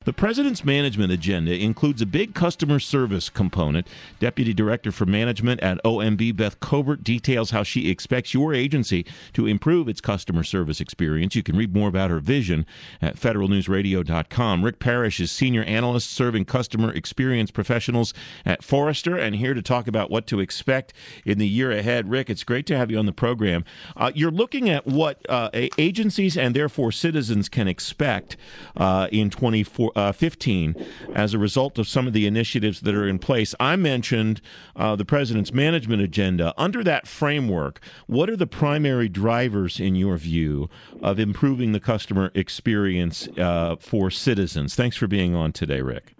The President's Management Agenda includes a big customer service component. Deputy Director for Management at OMB, Beth Covert, details how she expects your agency to improve its customer service experience. You can read more about her vision at federalnewsradio.com. Rick Parrish is Senior Analyst serving customer experience professionals at Forrester and here to talk about what to expect in the year ahead. Rick, it's great to have you on the program. You're looking at what agencies and therefore citizens can expect in 2015 as a result of some of the initiatives that are in place. I mentioned the President's Management Agenda. Under that framework, what are the primary drivers, in your view, of improving the customer experience for citizens? Thanks for being on today, Rick.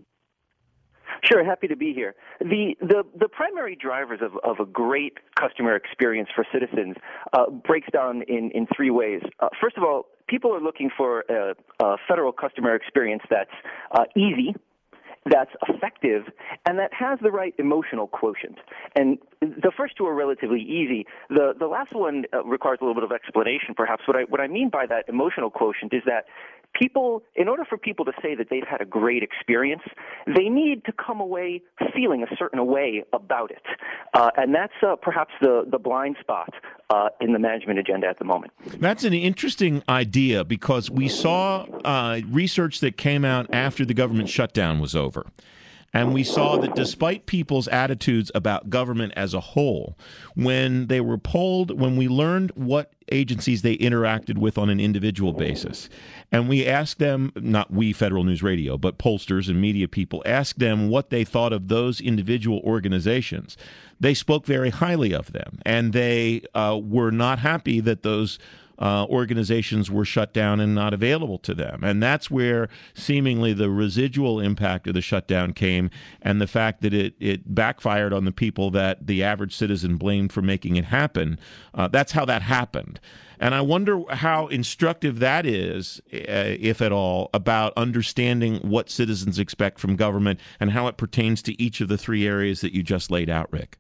Sure, happy to be here. The primary drivers of a great customer experience for citizens breaks down in three ways. First of all, people are looking for a federal customer experience that's easy, that's effective, and that has the right emotional quotient. And the first two are relatively easy. The last one requires a little bit of explanation, perhaps. What I mean by that emotional quotient is that people, in order for people to say that they've had a great experience, they need to come away feeling a certain way about it. And that's perhaps the blind spot in the management agenda at the moment. That's an interesting idea because we saw research that came out after the government shutdown was over. And we saw that despite people's attitudes about government as a whole, when they were polled, when we learned what agencies they interacted with on an individual basis, and we asked them, not we, Federal News Radio, but pollsters and media people, asked them what they thought of those individual organizations, they spoke very highly of them. And they were not happy that those organizations were shut down and not available to them. And that's where seemingly the residual impact of the shutdown came, and the fact that it backfired on the people that the average citizen blamed for making it happen. That's how that happened. And I wonder how instructive that is, if at all, about understanding what citizens expect from government and how it pertains to each of the three areas that you just laid out, Rick.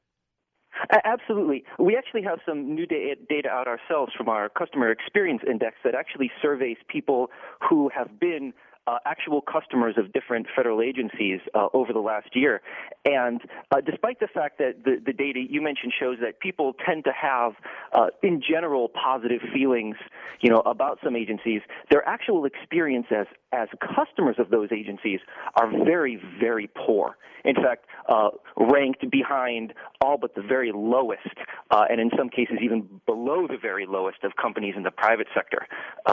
Absolutely. We actually have some new data out ourselves from our Customer Experience Index that actually surveys people who have been actual customers of different federal agencies over the last year. And despite the fact that the data you mentioned shows that people tend to have, in general, positive feelings, about some agencies, their actual experience as customers of those agencies are very, very poor. In fact, ranked behind all but the very lowest, and in some cases even below the very lowest of companies in the private sector.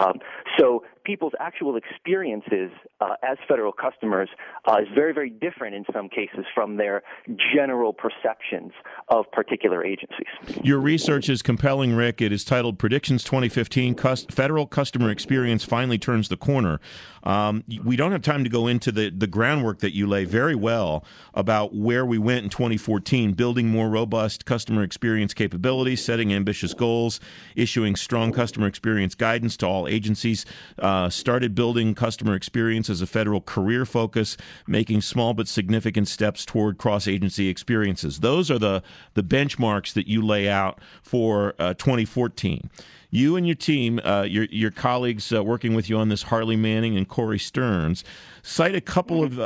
So people's actual experiences as federal customers is very, very different in some cases from their general perceptions of particular agencies. Your research is compelling, Rick. It is titled Predictions 2015, Federal Customer Experience Finally Turns the Corner. We don't have time to go into the groundwork that you lay very well about where we went in 2014, building more robust customer experience capabilities, setting ambitious goals, issuing strong customer experience guidance to all agencies, started building customer experience as a federal career focus, making small but significant steps toward cross-agency experiences. Those are the benchmarks that you lay out for 2014. You and your team, your colleagues working with you on this, Harley Manning and Corey Stearns, cite a couple of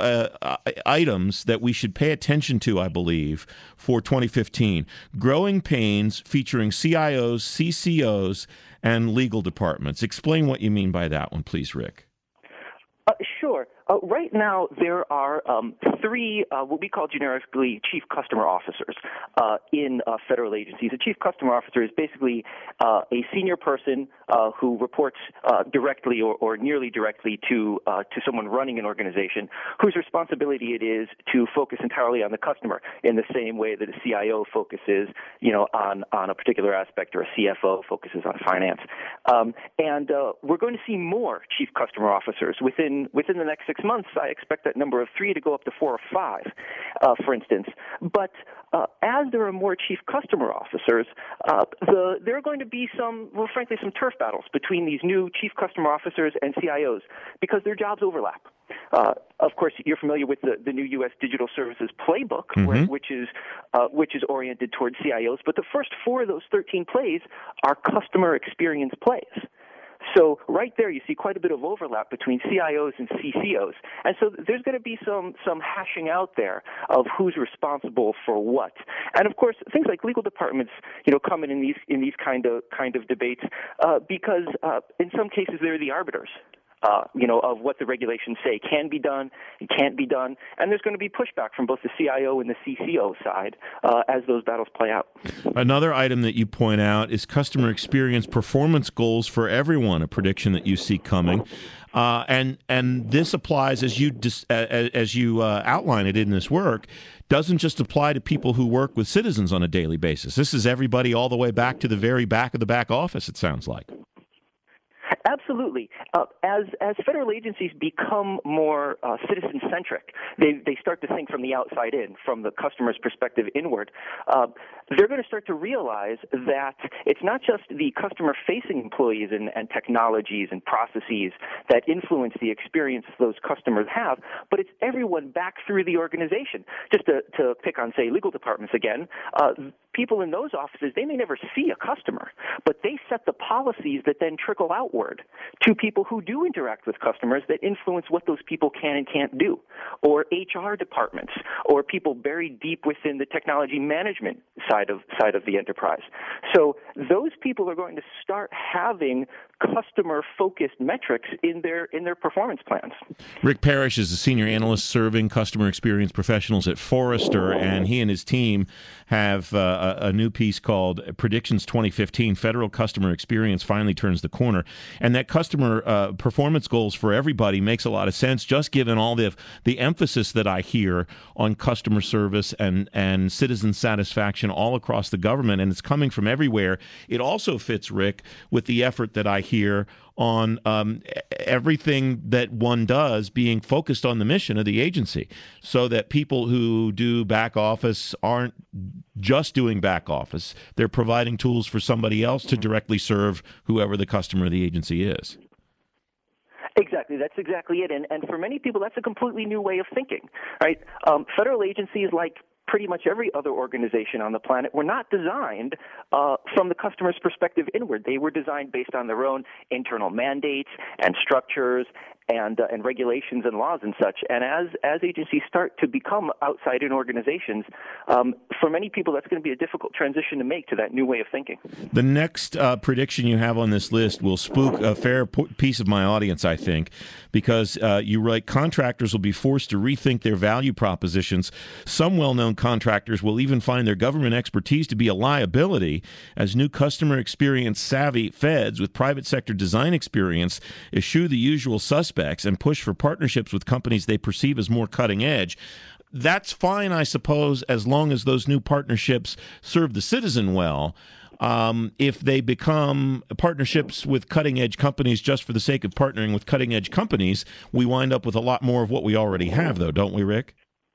items that we should pay attention to, I believe, for 2015. Growing pains featuring CIOs, CCOs, and legal departments. Explain what you mean by that one, please, Rick. Sure. Right now, there are three what we call generically chief customer officers in federal agencies. A chief customer officer is basically a senior person who reports directly or nearly directly to someone running an organization, whose responsibility it is to focus entirely on the customer in the same way that a CIO focuses, on a particular aspect, or a CFO focuses on finance. And we're going to see more chief customer officers within the next 6 months. I expect that number of 3 to go up to 4 or 5, for instance. But as there are more chief customer officers, there are going to be some turf battles between these new chief customer officers and CIOs because their jobs overlap. Of course, you're familiar with the new U.S. Digital Services Playbook, which is oriented towards CIOs. But the first 4 of those 13 plays are customer experience plays. So right there, you see quite a bit of overlap between CIOs and CCOs. And so there's going to be some hashing out there of who's responsible for what. And of course, things like legal departments, come in these kind of debates because in some cases they're the arbiters. Of what the regulations say can be done, it can't be done, and there's going to be pushback from both the CIO and the CCO side as those battles play out. Another item that you point out is customer experience performance goals for everyone, a prediction that you see coming. And this applies, as you outline it in this work, doesn't just apply to people who work with citizens on a daily basis. This is everybody all the way back to the very back of the back office, it sounds like. Absolutely. As federal agencies become more citizen-centric, they start to think from the outside in, from the customer's perspective inward. They're going to start to realize that it's not just the customer-facing employees and technologies and processes that influence the experience those customers have, but it's everyone back through the organization. Just to pick on, say, legal departments again, people in those offices, they may never see a customer, but they set the policies that then trickle outward to people who do interact with customers that influence what those people can and can't do, or HR departments, or people buried deep within the technology management side of the enterprise. So those people are going to start having customer-focused metrics in their performance plans. Rick Parrish is a senior analyst serving customer experience professionals at Forrester, and he and his team have a new piece called Predictions 2015, Federal Customer Experience Finally Turns the Corner. And that customer performance goals for everybody makes a lot of sense, just given all the emphasis that I hear on customer service and citizen satisfaction all across the government, and it's coming from everywhere. It also fits, Rick, with the effort that I hear on everything that one does being focused on the mission of the agency, so that people who do back office aren't just doing back office. They're providing tools for somebody else to directly serve whoever the customer of the agency is. Exactly. That's exactly it. And for many people, that's a completely new way of thinking, right? Federal agencies, like pretty much every other organization on the planet, were not designed from the customer's perspective inward. They were designed based on their own internal mandates and structures and regulations and laws and such. And as agencies start to become outside-in organizations, for many people, that's going to be a difficult transition to make to that new way of thinking. The next prediction you have on this list will spook a fair piece of my audience, I think, because you write contractors will be forced to rethink their value propositions. Some well-known contractors will even find their government expertise to be a liability as new customer experience savvy feds with private sector design experience eschew the usual suspects and push for partnerships with companies they perceive as more cutting edge. That's fine, I suppose, as long as those new partnerships serve the citizen well. If they become partnerships with cutting-edge companies just for the sake of partnering with cutting-edge companies, we wind up with a lot more of what we already have, though, don't we, Rick?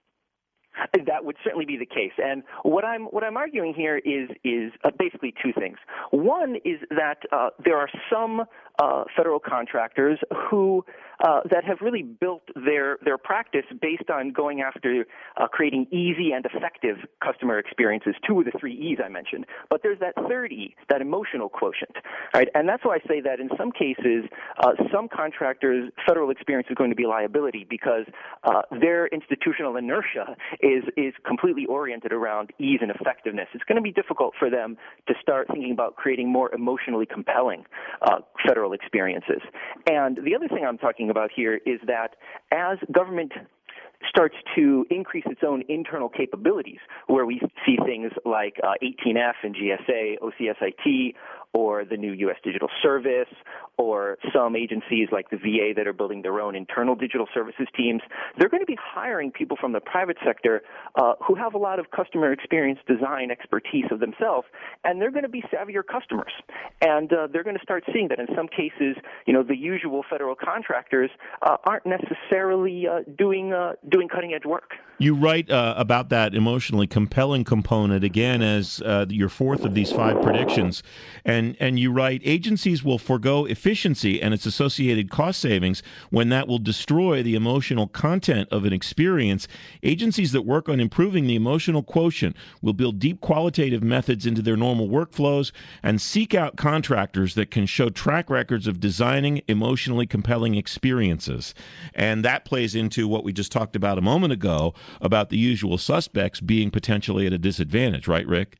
That would certainly be the case. And what I'm arguing here is basically two things. One is that there are some federal contractors who that have really built their practice based on going after creating easy and effective customer experiences, two of the three E's I mentioned. But there's that third E, that emotional quotient, right? And that's why I say that in some cases, some contractors' federal experience is going to be a liability because their institutional inertia is completely oriented around ease and effectiveness. It's going to be difficult for them to start thinking about creating more emotionally compelling federal experiences. And the other thing I'm talking about here is that as government starts to increase its own internal capabilities, where we see things like 18F and GSA, OCSIT, or the new U.S. Digital Service, or some agencies like the VA that are building their own internal digital services teams, they're going to be hiring people from the private sector who have a lot of customer experience design expertise of themselves, and they're going to be savvier customers. And they're going to start seeing that in some cases, the usual federal contractors aren't necessarily doing cutting-edge work. You write about that emotionally compelling component, again, as your fourth of these five predictions, and And you write, agencies will forego efficiency and its associated cost savings when that will destroy the emotional content of an experience. Agencies that work on improving the emotional quotient will build deep qualitative methods into their normal workflows and seek out contractors that can show track records of designing emotionally compelling experiences. And that plays into what we just talked about a moment ago about the usual suspects being potentially at a disadvantage, right, Rick?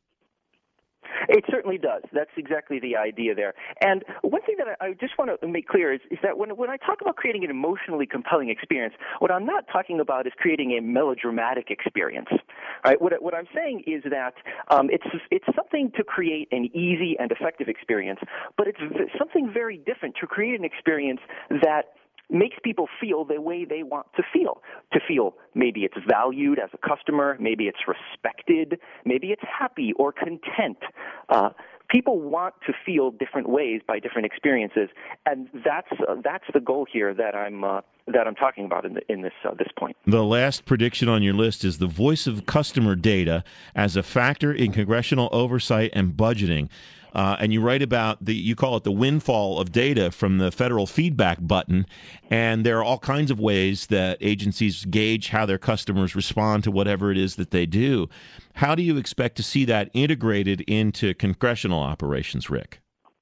It certainly does. That's exactly the idea there. And one thing that I just want to make clear is that when I talk about creating an emotionally compelling experience, what I'm not talking about is creating a melodramatic experience. Right? What I'm saying is that it's something to create an easy and effective experience, but it's something very different to create an experience that makes people feel the way they want to feel maybe it's valued as a customer, maybe it's respected, maybe it's happy or content. People want to feel different ways by different experiences, and that's the goal here that I'm talking about in this point. The last prediction on your list is the voice of customer data as a factor in congressional oversight and budgeting. And you write about you call it the windfall of data from the federal feedback button. And there are all kinds of ways that agencies gauge how their customers respond to whatever it is that they do. How do you expect to see that integrated into congressional operations, Rick?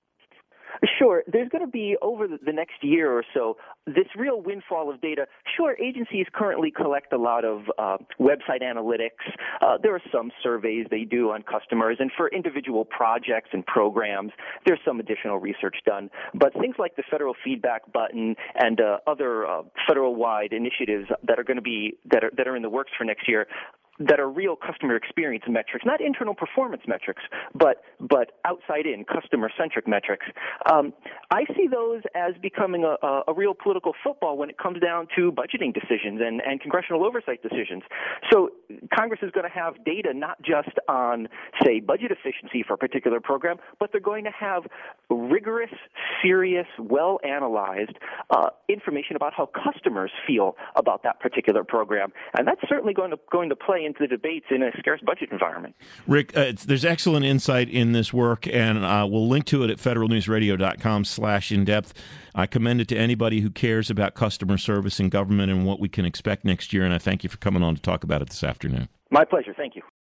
Sure. There's going to be, over the next year or so, this real windfall of data. Sure, agencies currently collect a lot of website analytics. There are some surveys they do on customers, and for individual projects and programs, there's some additional research done. But things like the federal feedback button and other federal-wide initiatives that are going to be that are in the works for next year, that are real customer experience metrics, not internal performance metrics, but outside-in, customer-centric metrics. I see those as becoming a real political football when it comes down to budgeting decisions and congressional oversight decisions. So Congress is going to have data not just on, say, budget efficiency for a particular program, but they're going to have rigorous, serious, well-analyzed information about how customers feel about that particular program. And that's certainly going to play into the debates in a scarce budget environment. Rick, there's excellent insight in this work, and we'll link to it at federalnewsradio.com/in-depth. I commend it to anybody who cares about customer service in government and what we can expect next year, and I thank you for coming on to talk about it this afternoon. My pleasure. Thank you.